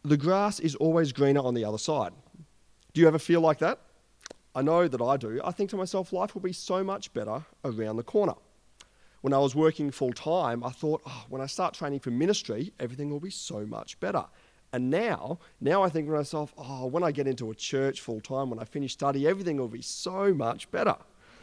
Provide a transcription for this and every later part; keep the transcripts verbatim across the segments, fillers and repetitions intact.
The grass is always greener on the other side. Do you ever feel like that? I know that I do. I think to myself, life will be so much better around the corner. When I was working full-time, I thought, oh, when I start training for ministry, everything will be so much better. And now, now I think to myself, oh, when I get into a church full-time, when I finish study, everything will be so much better.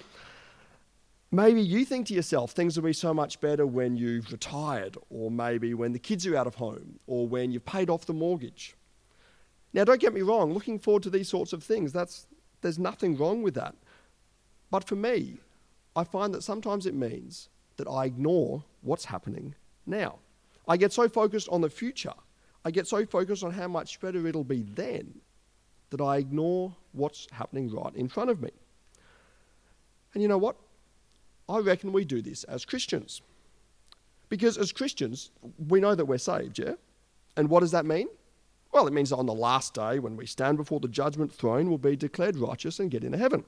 Maybe you think to yourself, things will be so much better when you've retired, or maybe when the kids are out of home, or when you've paid off the mortgage. Now, don't get me wrong, looking forward to these sorts of things, that's there's nothing wrong with that. But for me, I find that sometimes it means that I ignore what's happening now. I get so focused on the future, I get so focused on how much better it'll be then, that I ignore what's happening right in front of me. And you know what? I reckon we do this as Christians. Because as Christians, we know that we're saved, yeah? And what does that mean? Well, it means that on the last day, when we stand before the judgment throne, we'll be declared righteous and get into heaven.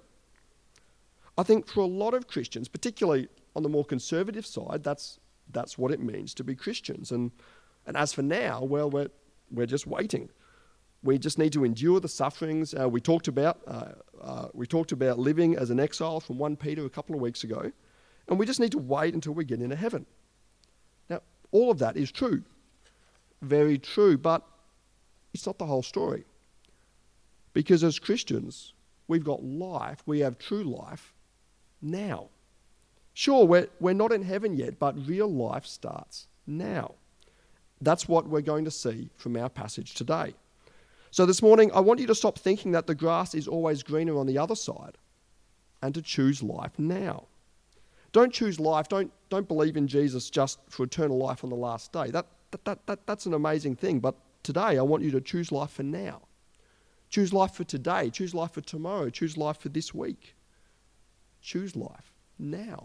I think for a lot of Christians, particularly on the more conservative side, that's that's what it means to be Christians. And and as for now, well, we're we're just waiting. We just need to endure the sufferings. Uh, we talked about uh, uh, we talked about living as an exile from First Peter a couple of weeks ago, and we just need to wait until we get into heaven. Now, all of that is true, very true, but it's not the whole story. Because as Christians, we've got life, we have true life now. Sure, we're, we're not in heaven yet, but real life starts now. That's what we're going to see from our passage today. So this morning, I want you to stop thinking that the grass is always greener on the other side and to choose life now. Don't choose life, don't, don't believe in Jesus just for eternal life on the last day. That, that, that, that, that's an amazing thing, but today, I want you to choose life for now. Choose life for today. Choose life for tomorrow. Choose life for this week. Choose life now.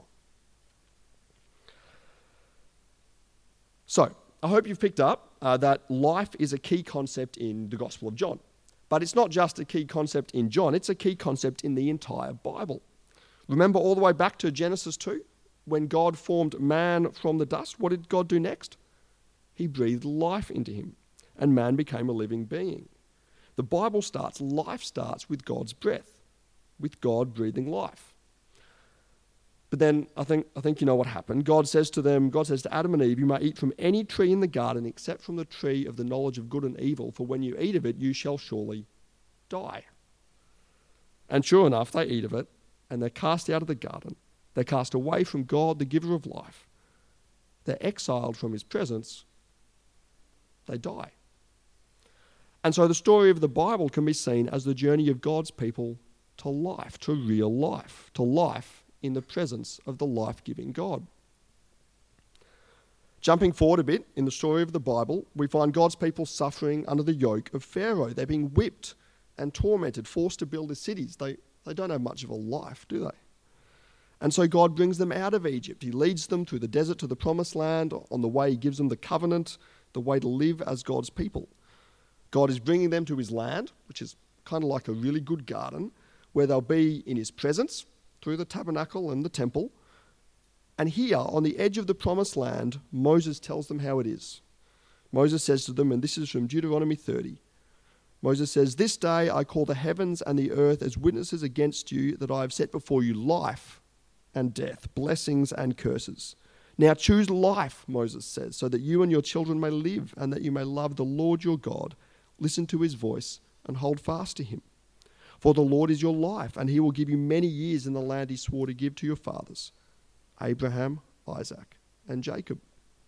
So, I hope you've picked up uh, that life is a key concept in the Gospel of John. But it's not just a key concept in John, it's a key concept in the entire Bible. Remember all the way back to Genesis two, when God formed man from the dust, what did God do next? He breathed life into him. And man became a living being. The Bible starts, life starts with God's breath, with God breathing life. But then I think I think you know what happened. God says to them, God says to Adam and Eve, you may eat from any tree in the garden except from the tree of the knowledge of good and evil, for when you eat of it, you shall surely die. And sure enough, they eat of it, and they're cast out of the garden. They're cast away from God, the giver of life. They're exiled from his presence. They die. And so the story of the Bible can be seen as the journey of God's people to life, to real life, to life in the presence of the life-giving God. Jumping forward a bit in the story of the Bible, we find God's people suffering under the yoke of Pharaoh. They're being whipped and tormented, forced to build their cities. They, they don't have much of a life, do they? And so God brings them out of Egypt. He leads them through the desert to the promised land. On the way, he gives them the covenant, the way to live as God's people. God is bringing them to his land, which is kind of like a really good garden, where they'll be in his presence through the tabernacle and the temple. And here, on the edge of the promised land, Moses tells them how it is. Moses says to them, and this is from Deuteronomy thirty, Moses says, "This day I call the heavens and the earth as witnesses against you that I have set before you life and death, blessings and curses. Now choose life," Moses says, "so that you and your children may live and that you may love the Lord your God. Listen to his voice and hold fast to him. For the Lord is your life, and he will give you many years in the land he swore to give to your fathers, Abraham, Isaac, and Jacob."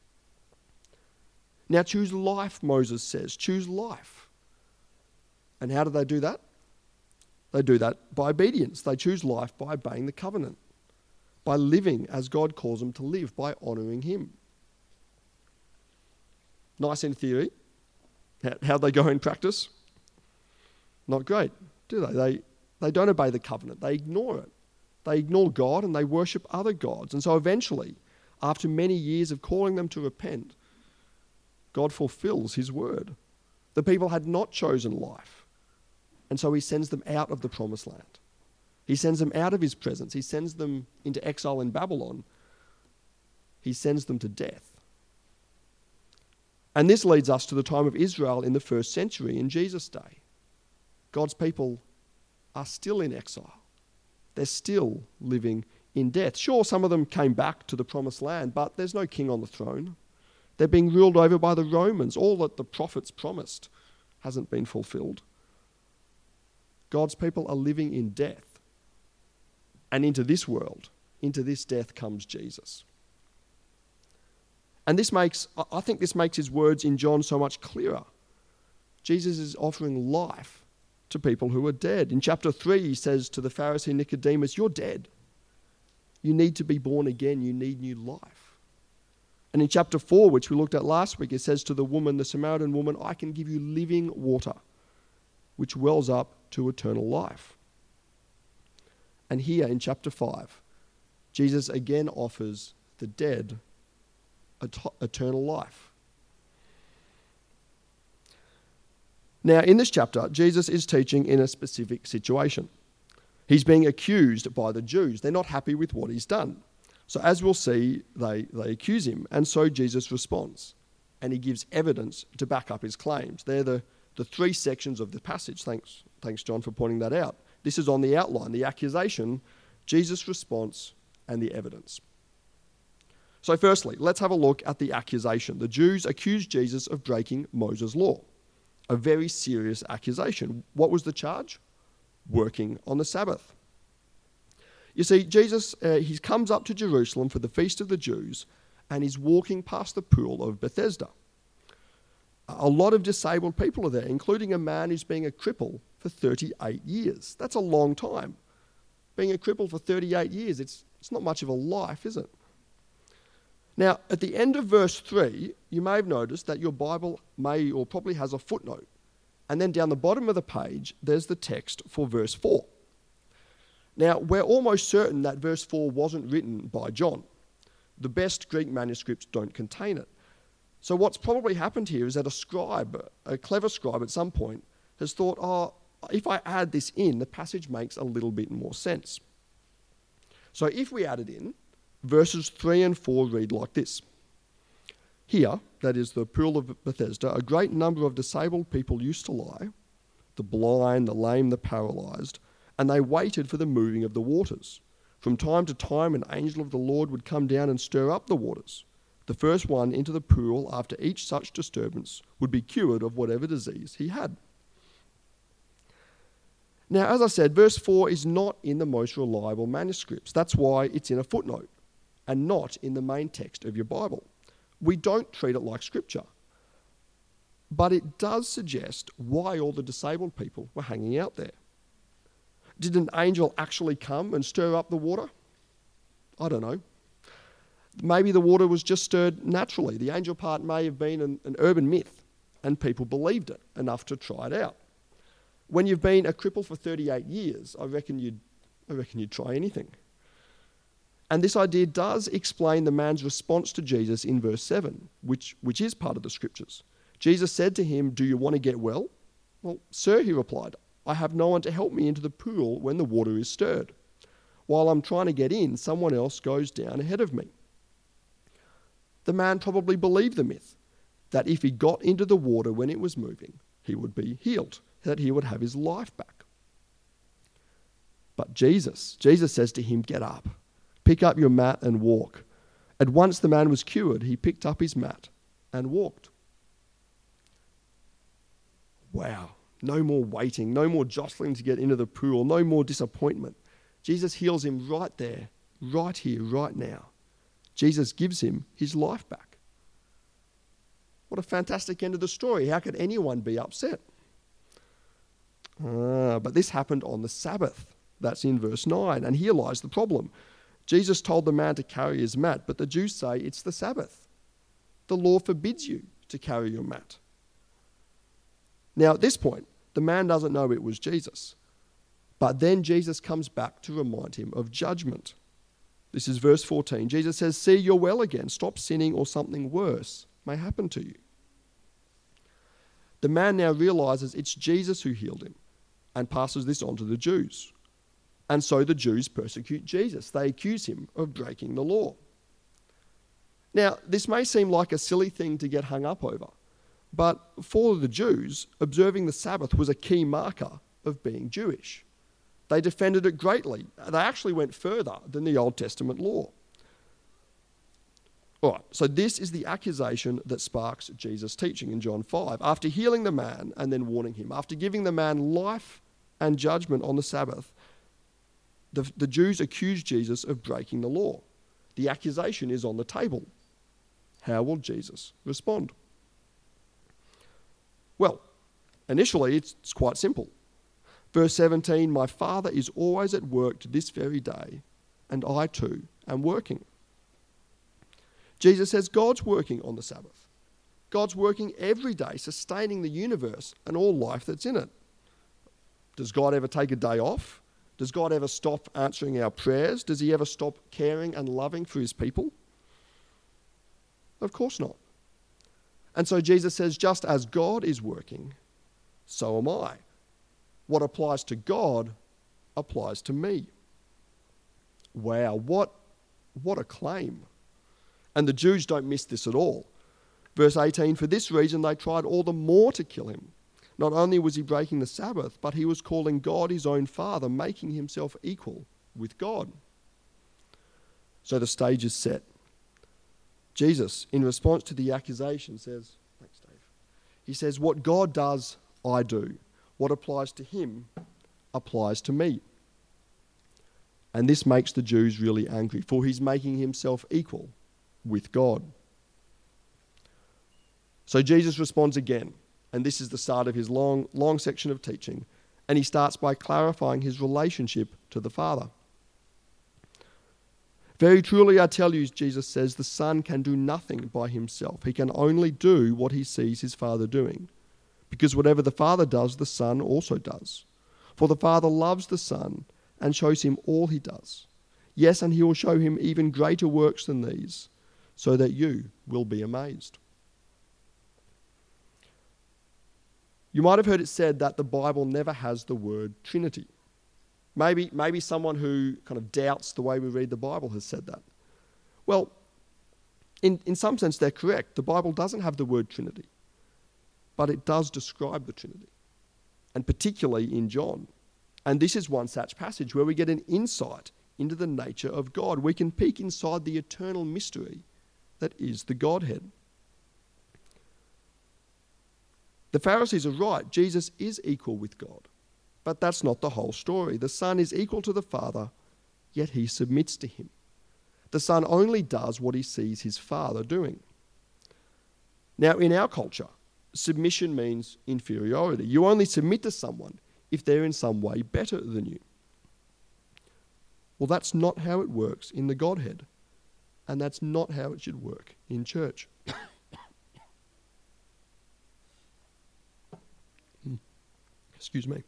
Now choose life, Moses says. Choose life. And how do they do that? They do that by obedience. They choose life by obeying the covenant, by living as God calls them to live, by honouring him. Nice in theory. How'd they go in practice? Not great, do they? They they don't obey the covenant. They ignore it. They ignore God and they worship other gods. And so eventually, after many years of calling them to repent, God fulfills his word. The people had not chosen life. And so he sends them out of the promised land. He sends them out of his presence. He sends them into exile in Babylon. He sends them to death. And this leads us to the time of Israel in the first century in Jesus' day. God's people are still in exile. They're still living in death. Sure, some of them came back to the promised land, but there's no king on the throne. They're being ruled over by the Romans. All that the prophets promised hasn't been fulfilled. God's people are living in death. And into this world, into this death comes Jesus. And this makes, I think this makes his words in John so much clearer. Jesus is offering life to people who are dead. In chapter three, he says to the Pharisee Nicodemus, you're dead. You need to be born again. You need new life. And in chapter four, which we looked at last week, it says to the woman, the Samaritan woman, I can give you living water, which wells up to eternal life. And here in chapter five, Jesus again offers the dead eternal life. Now, in this chapter, Jesus is teaching in a specific situation. He's being accused by the Jews. They're not happy with what he's done. So as we'll see, they, they accuse him. And so Jesus responds. And he gives evidence to back up his claims. They're the, the three sections of the passage. Thanks, thanks, John, for pointing that out. This is on the outline, the accusation, Jesus' response, and the evidence. So firstly, let's have a look at the accusation. The Jews accused Jesus of breaking Moses' law. A very serious accusation. What was the charge? Working on the Sabbath. You see, Jesus, uh, he comes up to Jerusalem for the feast of the Jews, and he's walking past the pool of Bethesda. A lot of disabled people are there, including a man who's been a cripple for thirty-eight years. That's a long time. Being a cripple for thirty-eight years, it's, it's not much of a life, is it? Now, at the end of verse three, you may have noticed that your Bible may or probably has a footnote. And then down the bottom of the page, there's the text for verse four. Now, we're almost certain that verse four wasn't written by John. The best Greek manuscripts don't contain it. So what's probably happened here is that a scribe, a clever scribe at some point, has thought, oh, if I add this in, the passage makes a little bit more sense. So if we add it in, verses three and four read like this. Here, that is the pool of Bethesda, a great number of disabled people used to lie, the blind, the lame, the paralysed, and they waited for the moving of the waters. From time to time, an angel of the Lord would come down and stir up the waters. The first one into the pool after each such disturbance would be cured of whatever disease he had. Now, as I said, verse four is not in the most reliable manuscripts. That's why it's in a footnote and not in the main text of your Bible. We don't treat it like scripture. But it does suggest why all the disabled people were hanging out there. Did an angel actually come and stir up the water? I don't know. Maybe the water was just stirred naturally. The angel part may have been an, an urban myth, and people believed it enough to try it out. When you've been a cripple for thirty-eight years, I reckon you'd, I reckon you'd try anything. And this idea does explain the man's response to Jesus in verse seven, which, which is part of the scriptures. Jesus said to him, "Do you want to get well?" "Well, sir," he replied, "I have no one to help me into the pool when the water is stirred. While I'm trying to get in, someone else goes down ahead of me." The man probably believed the myth, that if he got into the water when it was moving, he would be healed, that he would have his life back. But Jesus, Jesus says to him, "Get up, pick up your mat and walk." At once the man was cured. He picked up his mat and walked. Wow, no more waiting, no more jostling to get into the pool, no more disappointment. Jesus heals him right there, right here, right now. Jesus gives him his life back. What a fantastic end of the story. How could anyone be upset? Ah, but this happened on the Sabbath. That's in verse nine. And here lies the problem. Jesus told the man to carry his mat, but the Jews say it's the Sabbath. The law forbids you to carry your mat. Now, at this point, the man doesn't know it was Jesus. But then Jesus comes back to remind him of judgment. This is verse fourteen. Jesus says, "See, you're well again. Stop sinning or something worse may happen to you." The man now realizes it's Jesus who healed him and passes this on to the Jews. And so the Jews persecute Jesus. They accuse him of breaking the law. Now, this may seem like a silly thing to get hung up over, But for the Jews, observing the Sabbath was a key marker of being Jewish. They defended it greatly. They actually went further than the Old Testament law. All right, so this is the accusation that sparks Jesus' teaching in John five. After healing the man and then warning him, after giving the man life and judgment on the Sabbath, the, the Jews accused Jesus of breaking the law. The accusation is on the table. How will Jesus respond? Well, initially it's, it's quite simple. Verse seventeen, my Father is always at work to this very day, and I too am working. Jesus says God's working on the Sabbath. God's working every day, sustaining the universe and all life that's in it. Does God ever take a day off? Does God ever stop answering our prayers? Does he ever stop caring and loving for his people? Of course not. And so Jesus says, just as God is working, so am I. What applies to God applies to me. Wow, what, what a claim. And the Jews don't miss this at all. Verse eighteen, for this reason they tried all the more to kill him. Not only was he breaking the Sabbath, but he was calling God his own Father, making himself equal with God. So the stage is set. Jesus, in response to the accusation, says, thanks, Dave. He says, what God does, I do. What applies to him applies to me. And this makes the Jews really angry, for he's making himself equal with God. So Jesus responds again, and this is the start of his long, long section of teaching, and he starts by clarifying his relationship to the Father. Very truly I tell you, Jesus says, the Son can do nothing by himself. He can only do what he sees his Father doing, because whatever the Father does, the Son also does. For the Father loves the Son and shows him all he does. Yes, and he will show him even greater works than these, so that you will be amazed. You might have heard it said that the Bible never has the word Trinity. Maybe, maybe someone who kind of doubts the way we read the Bible has said that. Well, in, in some sense they're correct. The Bible doesn't have the word Trinity, but it does describe the Trinity, and particularly in John. And this is one such passage where we get an insight into the nature of God. We can peek inside the eternal mystery that is the Godhead. The Pharisees are right. Jesus is equal with God. But that's not the whole story. The Son is equal to the Father, yet he submits to him. The Son only does what he sees his Father doing. Now, in our culture, submission means inferiority. You only submit to someone if they're in some way better than you. Well, that's not how it works in the Godhead. And that's not how it should work in church. Excuse me.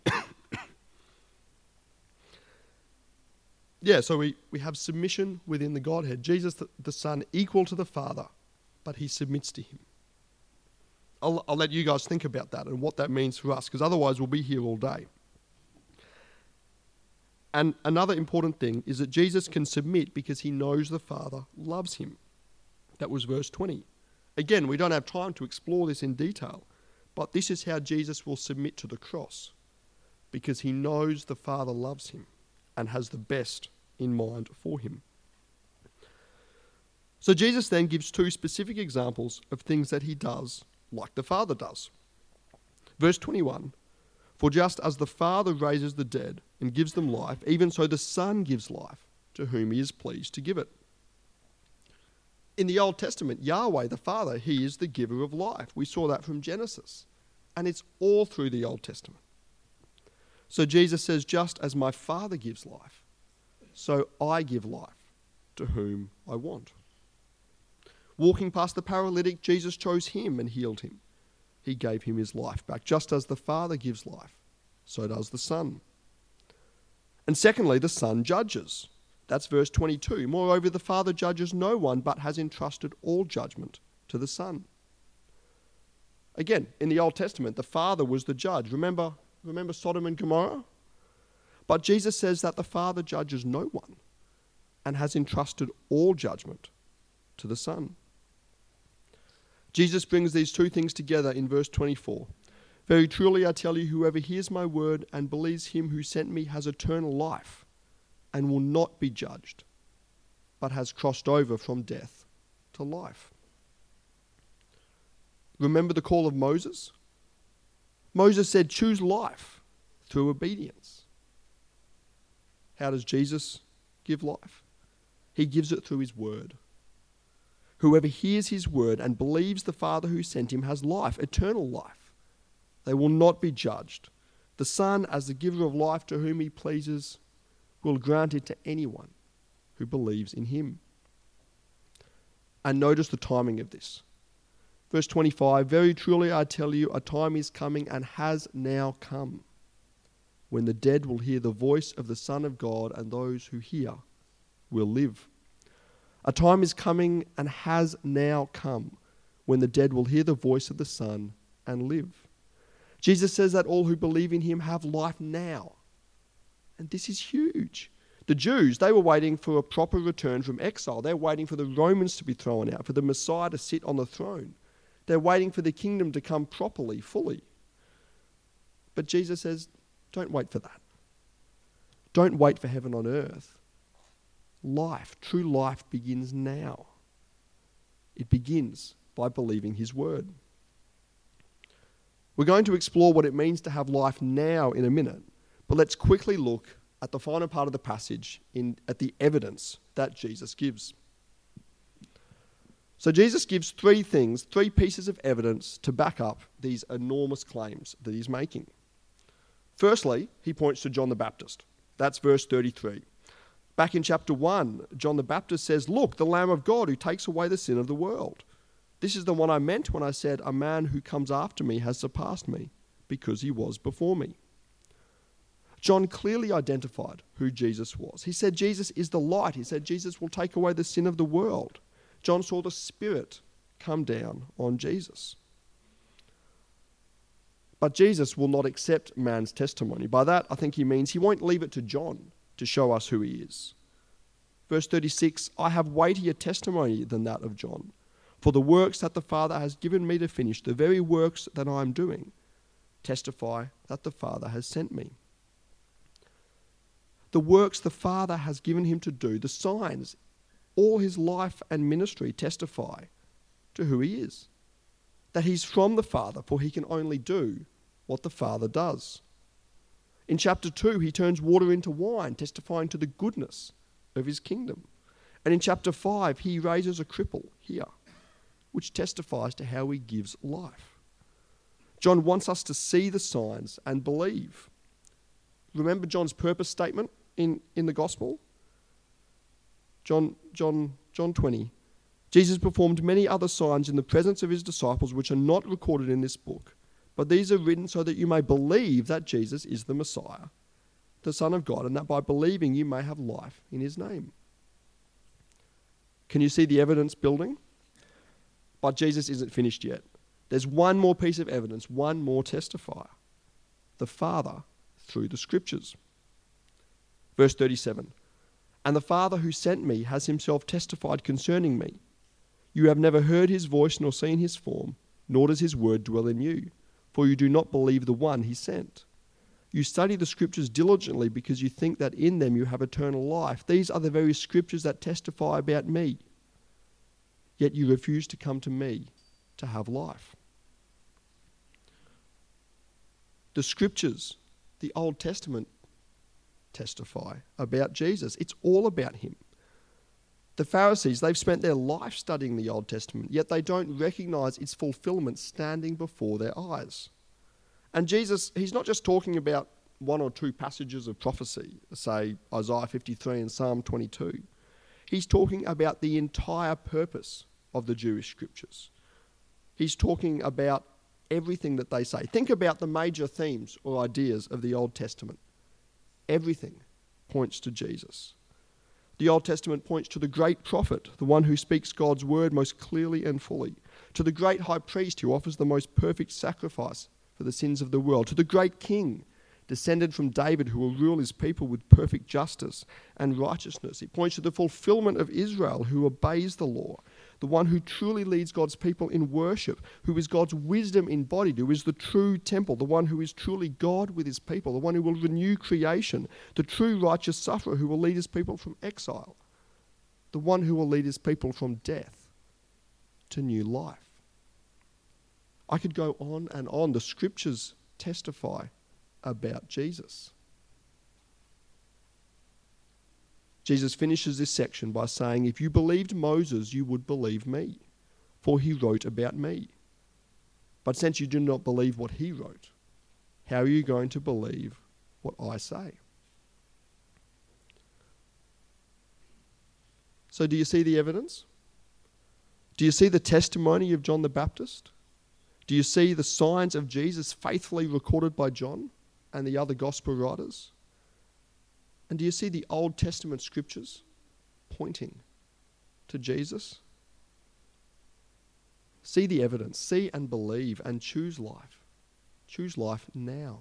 Yeah, so we, we have submission within the Godhead. Jesus, the, the Son, equal to the Father, but he submits to him. I'll, I'll let you guys think about that and what that means for us, because otherwise we'll be here all day. And another important thing is that Jesus can submit because he knows the Father loves him. That was verse twenty. Again, we don't have time to explore this in detail, but this is how Jesus will submit to the cross, because he knows the Father loves him and has the best in mind for him. So Jesus then gives two specific examples of things that he does like the Father does. Verse twenty-one, for just as the Father raises the dead and gives them life, even so the Son gives life to whom he is pleased to give it. In the Old Testament, Yahweh, the Father, he is the giver of life. We saw that from Genesis. And it's all through the Old Testament. So Jesus says, just as my Father gives life, so I give life to whom I want. Walking past the paralytic, Jesus chose him and healed him. He gave him his life back. Just as the Father gives life, so does the Son. And secondly, the Son judges. That's verse twenty-two. Moreover, the Father judges no one, but has entrusted all judgment to the Son. Again, in the Old Testament, the Father was the judge. Remember, remember Sodom and Gomorrah? But Jesus says that the Father judges no one and has entrusted all judgment to the Son. Jesus brings these two things together in verse twenty-four. Very truly I tell you, whoever hears my word and believes him who sent me has eternal life and will not be judged, but has crossed over from death to life. Remember the call of Moses? Moses said, choose life through obedience. How does Jesus give life? He gives it through his word. Whoever hears his word and believes the Father who sent him has life, eternal life. They will not be judged. The Son, as the giver of life to whom he pleases, will grant it to anyone who believes in him. And notice the timing of this. Verse twenty-five, very truly I tell you, a time is coming and has now come, when the dead will hear the voice of the Son of God, and those who hear will live. A time is coming and has now come, when the dead will hear the voice of the Son and live. Jesus says that all who believe in him have life now. And this is huge. The Jews, they were waiting for a proper return from exile. They're waiting for the Romans to be thrown out, for the Messiah to sit on the throne. They're waiting for the kingdom to come properly, fully. But Jesus says, don't wait for that. Don't wait for heaven on earth. Life, true life, begins now. It begins by believing his word. We're going to explore what it means to have life now in a minute, but let's quickly look at the final part of the passage, in at the evidence that Jesus gives. So Jesus gives three things, three pieces of evidence to back up these enormous claims that he's making. Firstly, he points to John the Baptist. That's verse thirty-three. Back in chapter one, John the Baptist says, look, the Lamb of God who takes away the sin of the world. This is the one I meant when I said, a man who comes after me has surpassed me, because he was before me. John clearly identified who Jesus was. He said Jesus is the light. He said Jesus will take away the sin of the world. John saw the Spirit come down on Jesus. But Jesus will not accept man's testimony. By that, I think he means he won't leave it to John to show us who he is. Verse thirty-six, I have weightier testimony than that of John. For the works that the Father has given me to finish, the very works that I am doing, testify that the Father has sent me. The works the Father has given him to do, the signs, all his life and ministry testify to who he is. That he's from the Father, for he can only do what the Father does. In chapter two, he turns water into wine, testifying to the goodness of his kingdom. And in chapter five, he raises a cripple here, which testifies to how he gives life. John wants us to see the signs and believe. Remember John's purpose statement in, in the gospel? John, John, John twenty. Jesus performed many other signs in the presence of his disciples, which are not recorded in this book. But these are written so that you may believe that Jesus is the Messiah, the Son of God, and that by believing you may have life in his name. Can you see the evidence building? But Jesus isn't finished yet. There's one more piece of evidence, one more testifier. The Father through the Scriptures. Verse thirty-seven. And the Father who sent me has himself testified concerning me. You have never heard his voice nor seen his form, nor does his word dwell in you, for you do not believe the one he sent. You study the Scriptures diligently because you think that in them you have eternal life. These are the very Scriptures that testify about me. Yet you refuse to come to me to have life. The Scriptures, the Old Testament, testify about Jesus. It's all about him. The Pharisees, they've spent their life studying the Old Testament, yet they don't recognize its fulfillment standing before their eyes. And Jesus, he's not just talking about one or two passages of prophecy, say Isaiah fifty-three and Psalm twenty-two. He's talking about the entire purpose of the Jewish Scriptures. He's talking about everything that they say. Think about the major themes or ideas of the Old Testament. Everything points to Jesus. The Old Testament points to the great prophet, the one who speaks God's word most clearly and fully, to the great high priest who offers the most perfect sacrifice for the sins of the world, to the great king, descended from David, who will rule his people with perfect justice and righteousness. It points to the fulfillment of Israel, who obeys the law, the one who truly leads God's people in worship, who is God's wisdom embodied, who is the true temple, the one who is truly God with his people, the one who will renew creation, the true righteous sufferer who will lead his people from exile, the one who will lead his people from death to new life. I could go on and on. The scriptures testify about Jesus. Jesus finishes this section by saying, if you believed Moses, you would believe me, for he wrote about me. But since you do not believe what he wrote, how are you going to believe what I say? So do you see the evidence? Do you see the testimony of John the Baptist? Do you see the signs of Jesus faithfully recorded by John and the other gospel writers? And do you see the Old Testament scriptures pointing to Jesus? See the evidence, see and believe, and choose life. Choose life now.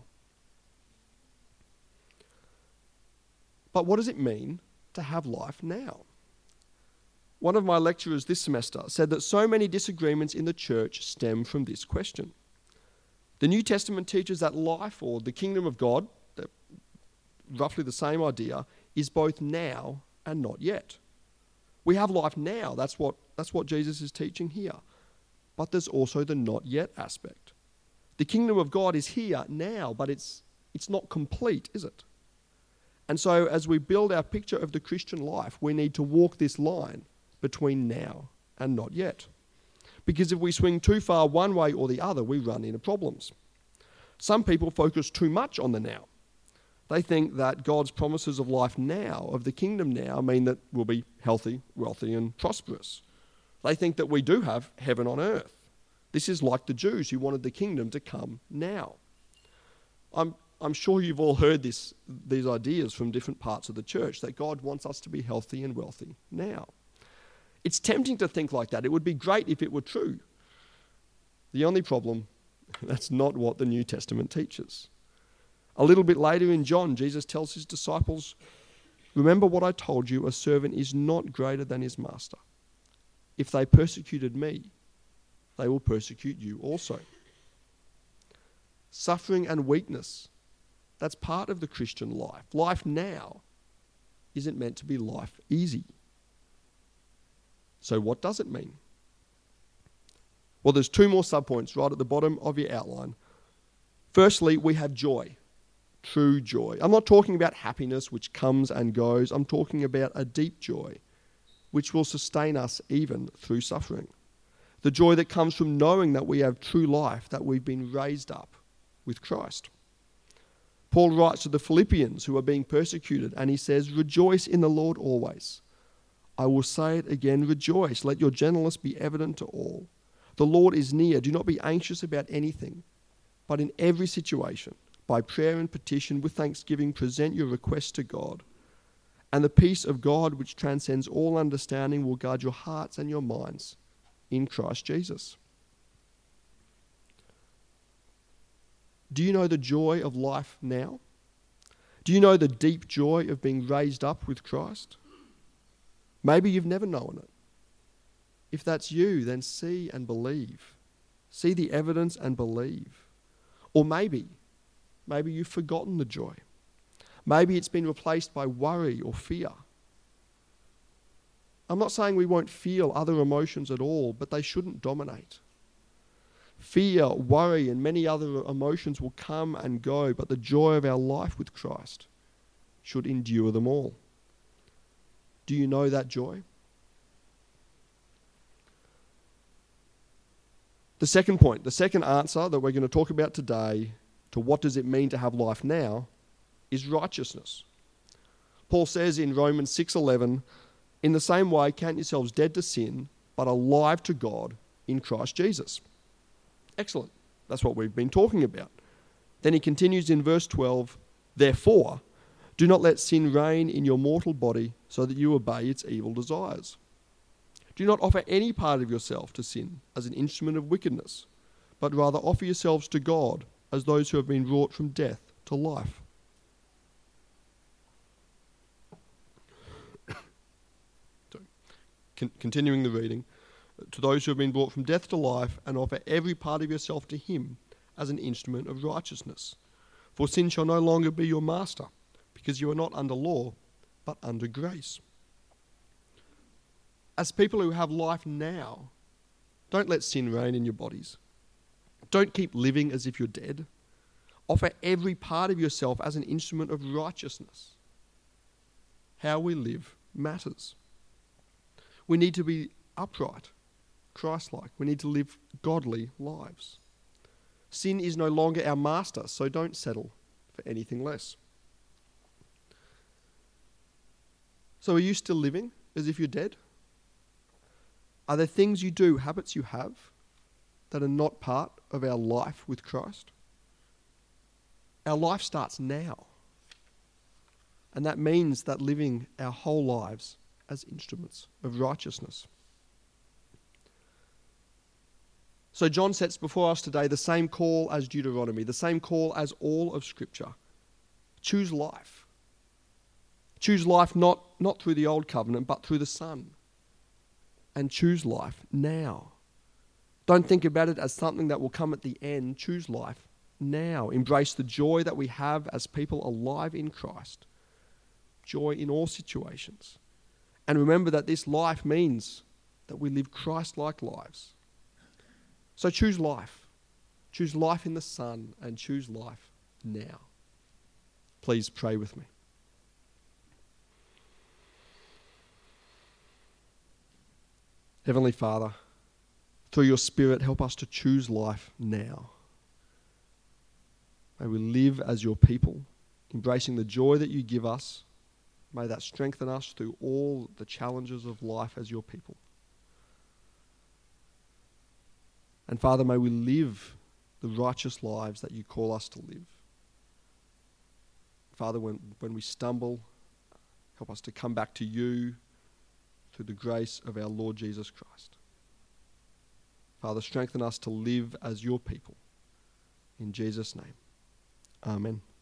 But what does it mean to have life now? One of my lecturers this semester said that so many disagreements in the church stem from this question. The New Testament teaches that life, or the kingdom of God, roughly the same idea, is both now and not yet. We have life now. That's what, that's what Jesus is teaching here. But there's also the not yet aspect. The kingdom of God is here now, but it's, it's not complete, is it? And so as we build our picture of the Christian life, we need to walk this line between now and not yet. Because if we swing too far one way or the other, we run into problems. Some people focus too much on the now. They think that God's promises of life now, of the kingdom now, mean that we'll be healthy, wealthy, and prosperous. They think that we do have heaven on earth. This is like the Jews who wanted the kingdom to come now. I'm, I'm sure you've all heard this, these ideas from different parts of the church, that God wants us to be healthy and wealthy now. It's tempting to think like that. It would be great if it were true. The only problem, that's not what the New Testament teaches. A little bit later in John, Jesus tells his disciples, remember what I told you, a servant is not greater than his master. If they persecuted me, they will persecute you also. Suffering and weakness, that's part of the Christian life. Life now isn't meant to be life easy. So what does it mean? Well, there's two more subpoints right at the bottom of your outline. Firstly, we have joy. True joy. I'm not talking about happiness which comes and goes. I'm talking about a deep joy which will sustain us even through suffering. The joy that comes from knowing that we have true life, that we've been raised up with Christ. Paul writes to the Philippians who are being persecuted, and he says, rejoice in the Lord always. I will say it again, rejoice. Let your gentleness be evident to all. The Lord is near. Do not be anxious about anything, but in every situation, by prayer and petition, with thanksgiving, present your requests to God. And the peace of God, which transcends all understanding, will guard your hearts and your minds in Christ Jesus. Do you know the joy of life now? Do you know the deep joy of being raised up with Christ? Maybe you've never known it. If that's you, then see and believe. See the evidence and believe. Or maybe Maybe you've forgotten the joy. Maybe it's been replaced by worry or fear. I'm not saying we won't feel other emotions at all, but they shouldn't dominate. Fear, worry, and many other emotions will come and go, but the joy of our life with Christ should endure them all. Do you know that joy? The second point, the second answer that we're going to talk about today to what does it mean to have life now is righteousness. Paul says in Romans six eleven, in the same way, count yourselves dead to sin, but alive to God in Christ Jesus. Excellent. That's what we've been talking about. Then he continues in verse twelve, therefore, do not let sin reign in your mortal body so that you obey its evil desires. Do not offer any part of yourself to sin as an instrument of wickedness, but rather offer yourselves to God as those who have been brought from death to life. Con- continuing the reading. to those who have been brought from death to life, and offer every part of yourself to him as an instrument of righteousness. For sin shall no longer be your master, because you are not under law, but under grace. As people who have life now, don't let sin reign in your bodies. Don't keep living as if you're dead. Offer every part of yourself as an instrument of righteousness. How we live matters. We need to be upright, Christ-like. We need to live godly lives. Sin is no longer our master, so don't settle for anything less. So are you still living as if you're dead? Are there things you do, habits you have, that are not part of our life with Christ? Our life starts now. And that means that living our whole lives as instruments of righteousness. So John sets before us today the same call as Deuteronomy, the same call as all of Scripture. Choose life. Choose life not, not through the old covenant, but through the Son. And choose life now. Don't think about it as something that will come at the end. Choose life now. Embrace the joy that we have as people alive in Christ. Joy in all situations. And remember that this life means that we live Christ-like lives. So choose life. Choose life in the Son and choose life now. Please pray with me. Heavenly Father, through your Spirit, help us to choose life now. May we live as your people, embracing the joy that you give us. May that strengthen us through all the challenges of life as your people. And Father, may we live the righteous lives that you call us to live. Father, when, when we stumble, help us to come back to you through the grace of our Lord Jesus Christ. Father, strengthen us to live as your people. In Jesus' name, amen.